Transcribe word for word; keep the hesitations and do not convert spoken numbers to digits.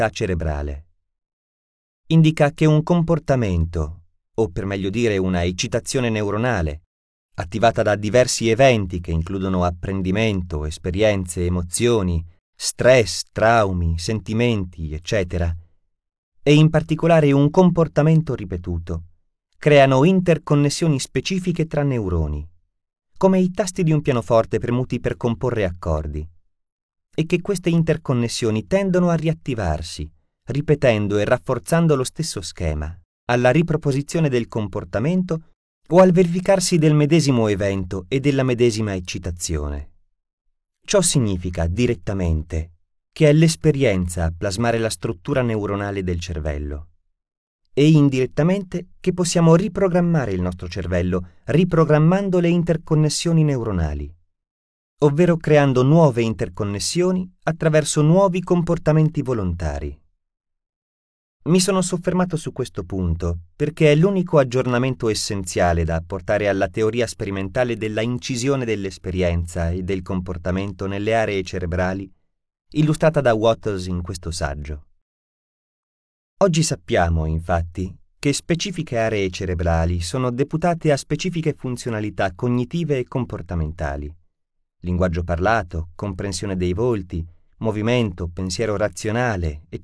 cerebrale. Indica che un comportamento, o per meglio dire una eccitazione neuronale, attivata da diversi eventi che includono apprendimento, esperienze, emozioni, stress, traumi, sentimenti, eccetera, e in particolare un comportamento ripetuto, creano interconnessioni specifiche tra neuroni, come i tasti di un pianoforte premuti per comporre accordi, e che queste interconnessioni tendono a riattivarsi, ripetendo e rafforzando lo stesso schema, alla riproposizione del comportamento o al verificarsi del medesimo evento e della medesima eccitazione. Ciò significa direttamente che è l'esperienza a plasmare la struttura neuronale del cervello e indirettamente che possiamo riprogrammare il nostro cervello riprogrammando le interconnessioni neuronali, ovvero creando nuove interconnessioni attraverso nuovi comportamenti volontari. Mi sono soffermato su questo punto perché è l'unico aggiornamento essenziale da apportare alla teoria sperimentale della incisione dell'esperienza e del comportamento nelle aree cerebrali illustrata da Wattles in questo saggio. Oggi sappiamo, infatti, che specifiche aree cerebrali sono deputate a specifiche funzionalità cognitive e comportamentali: linguaggio parlato, comprensione dei volti, movimento, pensiero razionale, eccetera